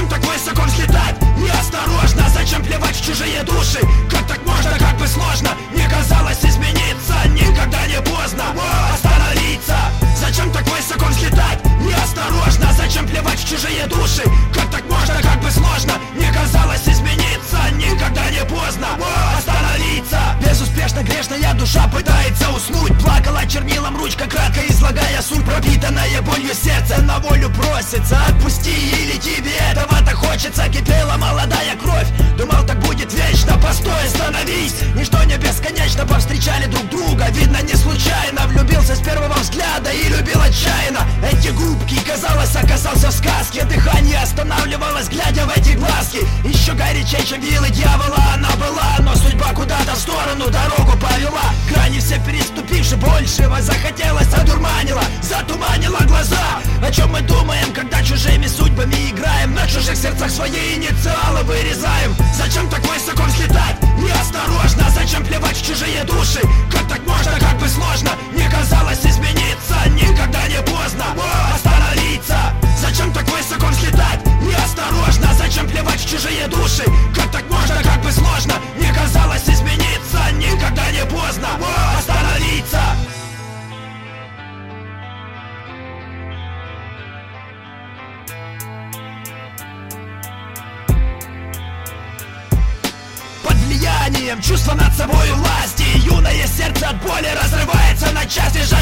Зачем так высоко взлетать? Неосторожно, зачем плевать в чужие души? Как так можно, как бы сложно? Мне казалось измениться, никогда не поздно остановиться. Зачем так высоко взлетать? Неосторожно, зачем плевать в чужие души? Как так можно, как бы сложно? Мне казалось измениться, никогда не поздно остановиться. Безуспешно грешная душа пытается уснуть. Плакала чернилом ручка, кратко излагая суть. Пропитанное болью сердце на волю просится. Отпусти или тебе этого-то хочется. Кипела молодая кровь, думал, так будет вечно. Постой, остановись, ничто не бесконечно. Повстречали друг друга, видно не случайно. Влюбился с первого взгляда и любил отчаянно. Эти губки, казалось, оказался в сказке. Дыхание останавливалось, глядя в эти глазки. Еще горячей, чем вилы дьявола она была. Но судьба куда-то в сторону дорогу повела. Грани все переступивши, большего захотелось. Одурманила, затуманила глаза. О чем мы думаем, когда чужими судьбами играем? На чужих сердцах свои инициалы вырезаем. Зачем так высоко взлетать? Неосторожно, зачем плевать в чужие души? Как так можно, как бы сложно? Мне казалось измениться, никогда не поздно остановиться. Зачем так высоко взлетать? Неосторожно, зачем плевать в чужие души? Как так можно, как бы сложно? Мне казалось измениться, никогда не поздно остановиться. Чувство над собой власти. Юное сердце от боли разрывается на части.